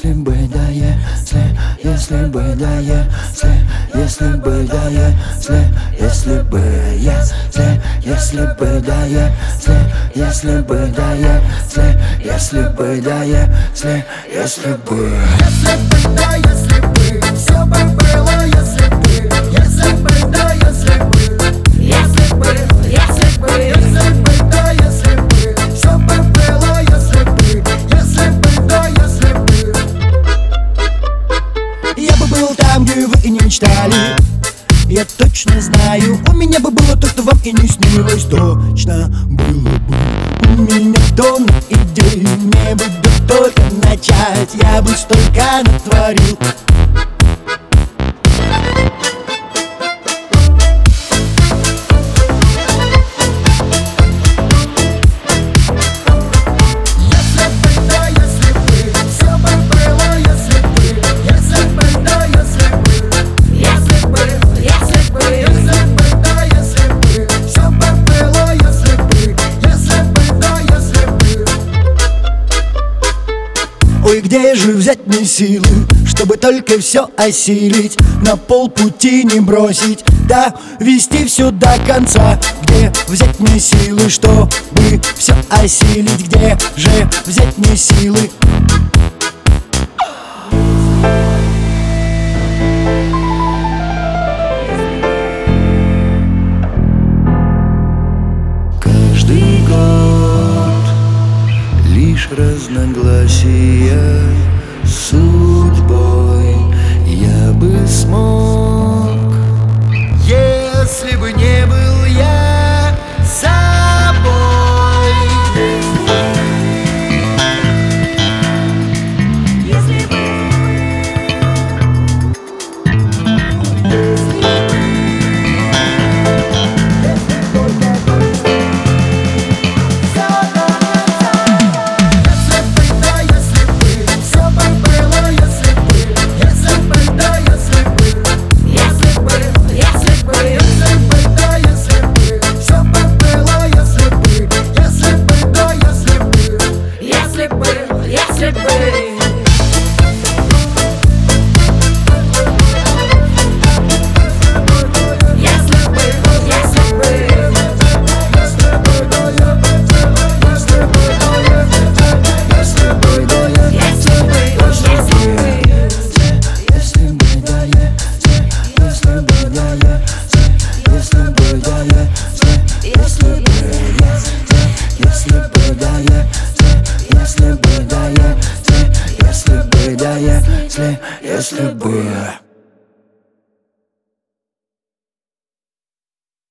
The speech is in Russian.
если бы, да, если бы, да, если бы, да, если бы, если бы, да, если бы, да, если бы, да, если бы, да, если бы, все бы было, если бы, да, если бы, если бы, да, если бы, все бы было, если бы, да, если бы. Я бы был там, где вы и не мечтали. Я точно знаю, у меня бы было то, что вам и не снилось. Точно было бы у меня тонна идей. Мне бы только начать, я бы столько натворил. Ой, где же взять мне силы, чтобы только все осилить, на полпути не бросить, да вести все до конца? Где взять мне силы, чтобы все осилить? Где же взять мне силы? каждый год лишь разногласия с судьбой. Я бы смог, если бы не был я собой. Если бы если бы